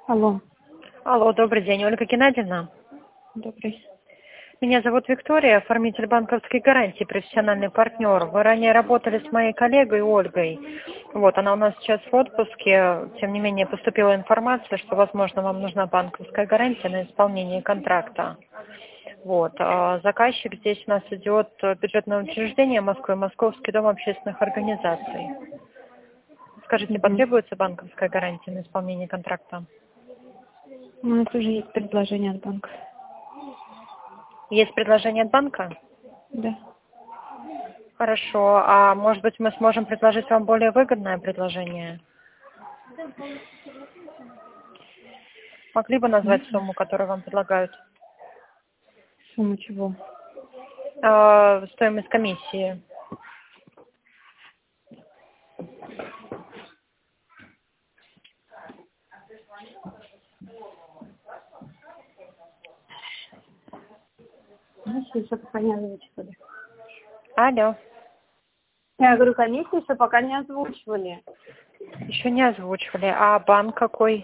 Алло, Алло, добрый день, Ольга Геннадьевна. добрый. Меня зовут Виктория, оформитель банковской гарантии, профессиональный партнер. Вы ранее работали с моей коллегой Ольгой. Вот, она у нас сейчас в отпуске. Тем не менее, поступила информация, что, возможно, вам нужна банковская гарантия на исполнение контракта. Вот, заказчик здесь у нас идет бюджетное учреждение Москвы, Московский дом общественных организаций. Скажите, Мгм. потребуется банковская гарантия на исполнение контракта? У нас уже есть предложение от банка. Есть предложение от банка? Да. Хорошо. А может быть, мы сможем предложить вам более выгодное предложение? Могли бы назвать Можно? сумму, которую вам предлагают? Сумму чего? Стоимость комиссии. Комиссию еще пока не озвучивали. Алло. Я говорю, комиссию еще пока не озвучивали. Еще не озвучивали. А банк какой?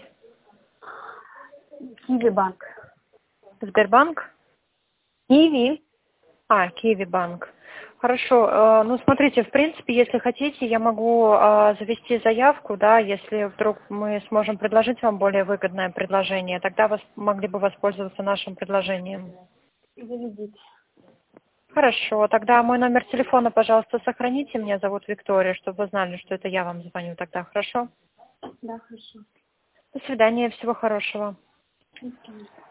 Киви банк. Сбербанк? Киви? Киви банк. Хорошо. Ну, смотрите, в принципе, если хотите, я могу завести заявку, да, если вдруг мы сможем предложить вам более выгодное предложение, тогда вы могли бы воспользоваться нашим предложением. Заведите. Хорошо, тогда мой номер телефона, пожалуйста, сохраните. Меня зовут Виктория, чтобы вы знали, что это я вам звоню тогда. Хорошо? Да, хорошо. До свидания, всего хорошего. До свидания.